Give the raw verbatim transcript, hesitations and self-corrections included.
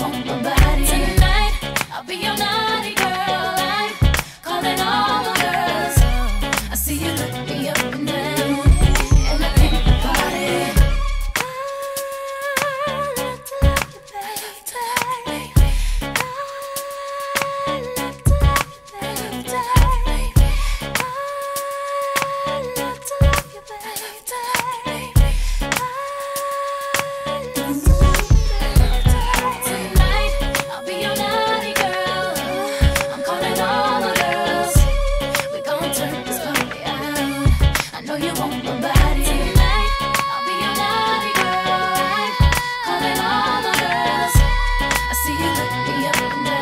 want my body. Tonight, I'll be your naughty girl. I'm calling all the girls. I see you look me up and down, and I think the party. I love to love you, baby. I love to love you, baby. I love to love you, baby. See you look me up and down.